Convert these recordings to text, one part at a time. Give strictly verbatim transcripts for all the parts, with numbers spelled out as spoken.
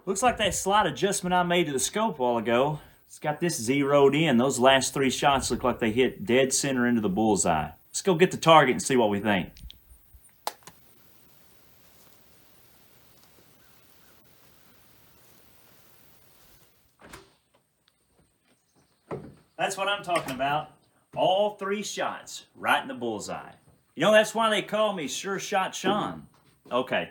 Looks like that slight adjustment I made to the scope a while ago, it's got this zeroed in. Those last three shots look like they hit dead center into the bullseye. Let's go get the target and see what we think. That's what I'm talking about. All three shots right in the bullseye. You know, that's why they call me Sure Shot Sean. Okay,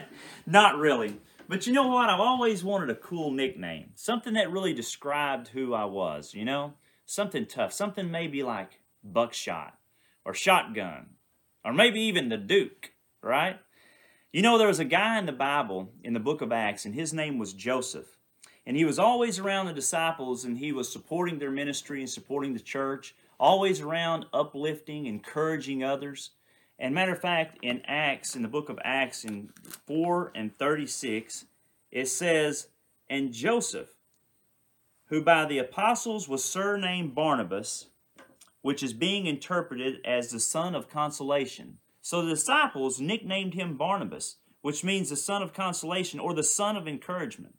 not really. But you know what? I've always wanted a cool nickname. Something that really described who I was, you know? Something tough. Something maybe like Buckshot or Shotgun or maybe even the Duke, right? You know, there was a guy in the Bible, in the book of Acts, and his name was Joseph. And he was always around the disciples, and he was supporting their ministry and supporting the church, always around uplifting, encouraging others. And matter of fact, in Acts, in the book of Acts, in four and thirty-six, it says, "And Joseph, who by the apostles was surnamed Barnabas, which is being interpreted as the son of consolation." So the disciples nicknamed him Barnabas, which means the son of consolation or the son of encouragement.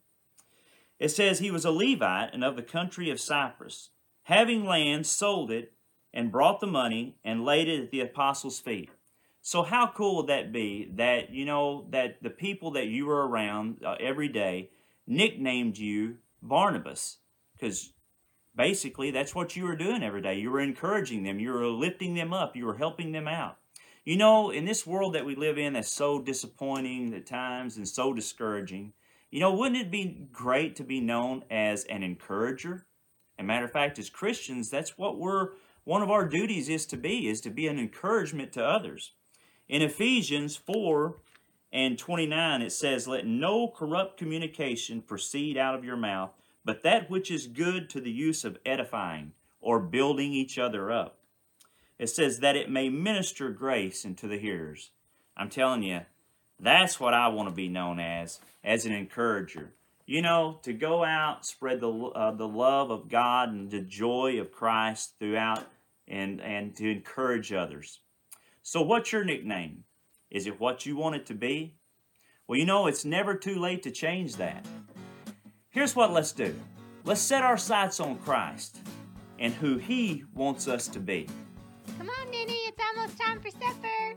It says he was a Levite and of the country of Cyprus, having land, sold it, and brought the money and laid it at the apostles' feet. So how cool would that be that, you know, that the people that you were around uh, every day nicknamed you Barnabas? Because basically that's what you were doing every day. You were encouraging them. You were lifting them up. You were helping them out. You know, in this world that we live in that's so disappointing at times and so discouraging, you know, wouldn't it be great to be known as an encourager? As a matter of fact, as Christians, that's what we're, one of our duties is to be, is to be an encouragement to others. In Ephesians four and twenty-nine, it says, "Let no corrupt communication proceed out of your mouth, but that which is good to the use of edifying or building each other up." It says that it may minister grace unto the hearers. I'm telling you, that's what I want to be known as, as an encourager. You know, to go out, spread the uh, the love of God and the joy of Christ throughout and, and to encourage others. So what's your nickname? Is it what you want it to be? Well, you know, it's never too late to change that. Here's what let's do. Let's set our sights on Christ and who He wants us to be. Come on, Ninny, it's almost time for supper.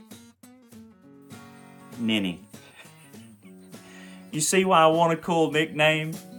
Ninny. You see why I want a cool nickname?